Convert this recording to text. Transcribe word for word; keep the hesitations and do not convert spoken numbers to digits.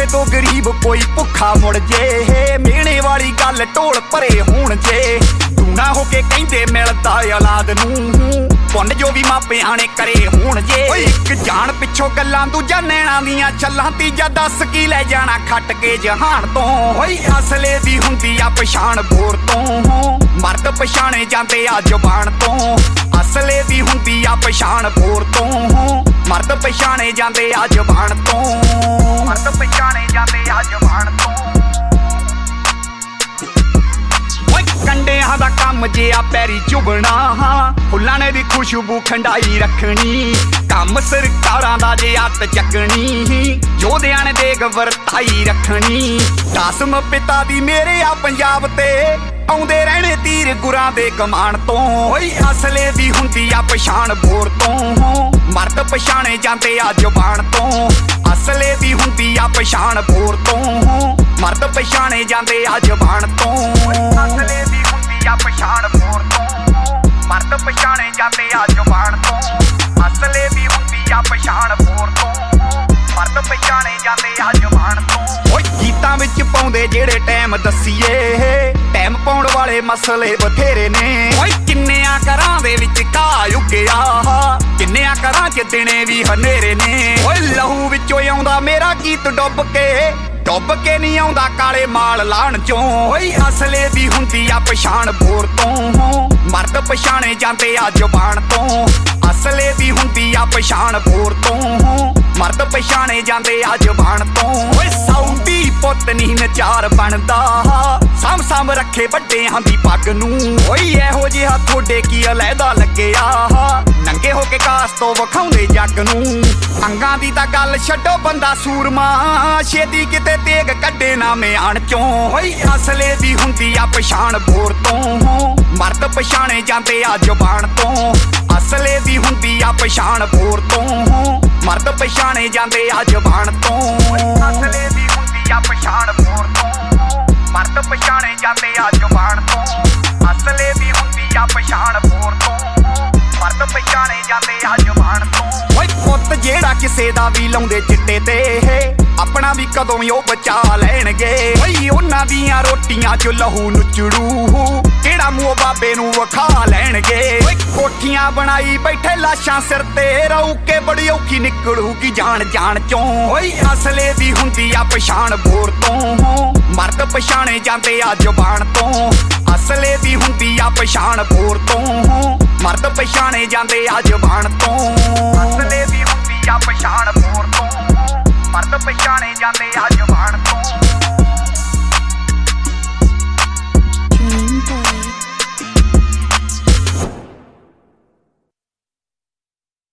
तो गरीब कोई भुखा मुड़ जे, मेहणे वाली गल ढोल भरे होण जे। दूना होके कहंदे मिलदा औलाद नूं, पुन्न जो भी मापिआं ने करे होण जे। इक जान पिछों गल्लां दूजा नैणां दियां छल्लां, तीजा दस की लै जाना खट के जहान तो। ओए असले दी हुंदी आ पछाण बोर तो, मर्द पछाणे जांदे आ जुबान तो। असले दी हुंदी आ पछाण बोर तो, मर्द पछाणे जांदे आ जुबान तो। मर्द पछाणे जांदे आ जुबान तो। कंडियां दा कम जिहा पैरी चुभना, फुल्लां ने भी खुशबू खंडाई रखनी। कम सरकारां दा जे हत्थ चकनी, योधियां ने देग वरताई रखनी। कसम पिता दी मेरे आ पंजाब ते, आउंदे रहने तीर गुरां दे कमान तो। ओए असले दी हुंदी आ पछाण बोर तो, मर्द पछाणे जांदे आ जुबान तो। असले दी हुंदी आ पछाण बोर तो, मर्द पछाणे जांदे आ जुबान तो। असले दी हुंदी आ पछाण बोर तो, मर्द पछाणे जांदे आ जुबान तो। असले दी हुंदी आ पछाण बोर तो, मर्द पछाणे जांदे आ जुबान तो। ओए गीतां विच पाउंदे जेड़े टैम दस्सीए, टैम पाउण वाले मसले बथेरे ने। ओए किन्नियां घरां दे विच घाह उग्गिआ, किन्नियां घरां च दिने भी हनेरे ने। ओए लहू विचों आउंदा मेरा गीत डुੱਬ के, डुੱਬ के नहीं आउंदा काले माल लाण चों। ओए असले दी हुंदी आ पछाण बोर तो, मर्द पछाणे जांदे आ जुबान तो। असले दी हुंदी आ पछाण बोर तो, मर्द पछाणे जांदे आ जुबान तो। ओए सौंदी पुੱਤ नहीं नचार बनदा, साम साम रखे ਵੱਡਿਆਂ ਦੀ ਪੱਗ ਨੂੰ। ओए ਇਹੋ ਜਿਹਾ ਤੁਹਾਡੇ ਕੀ ਅਲੈਦਾ ਲੱਗਿਆ, ਨੰਗੇ ਹੋ ਕੇ ਕਾਸ ਤੋਂ ਵਿਖਾਉਂਦੇ ਜੱਗ ਨੂੰ। ਅੰਗਾਂ ਦੀ ਤਾਂ ਗੱਲ ਛੱਡੋ ਬੰਦਾ ਸੂਰਮਾ, ਛੇਤੀ ਕਿਤੇ ਤੇਗ ਕੱਢੇ ਨਾ ਮਿਆਣ ਚੋਂ। ਓਏ ਅਸਲੇ ਦੀ ਹੁੰਦੀ ਆ ਪਛਾਣ ਬੋਰ ਤੋਂ, ਮਰਦ ਪਛਾਣੇ ਜਾਂਦੇ ਆ ਜ਼ੁਬਾਨ ਤੋਂ। ਅਸਲੇ ਦੀ ਹੁੰਦੀ ਆ ਪਛਾਣ ਬੋਰ ਤੋਂ, ਮਰਦ ਪਛਾਣੇ ਜਾਂਦੇ ਆ ਜ਼ੁਬਾਨ ਤੋਂ। ਅਸਲੇ ਦੀ ਹੁੰਦੀ ਆ ਪਛਾਣ ਬੋਰ ਤੋਂ, ਮਰਦ ਪਛਾਣੇ ਜਾਂਦੇ ਆ ਜ਼ੁਬਾਨ ਤੋਂ। ਅਸਲੇ ਦੀ ਹੁੰਦੀ ਆ ਪਛਾਣ ਬੋਰ ਤੋਂ, मर्द पछाणे जांदे आ जुबान तो। ओए पुੱਤ जेड़ा किसे दा भी लाउंदे चिट्टे ते, अपना भी कदों ही ओ बचा लैणगे। ओए उन्हां दियां रोटियां च लहू नुचड़ू, केड़ा मूंह बाबे नूं वखा लैणगे। ओए कोठियां बनाई बैठे लाशां सिर ते, रहू के बड़ी औखी निकलूगी जान जान चों। ओए असले दी हुंदी आ पछाण बोर तो, मर्द पछाणे जांदे आ जुबान तो। असले दी हुंदी आ पछाण बोर तो, मर्द पछाणे जांदे आ जुबान तो। असले दी हुंदी आ पछाण बोर तो, मर्द पछाणे जांदे आ जुबान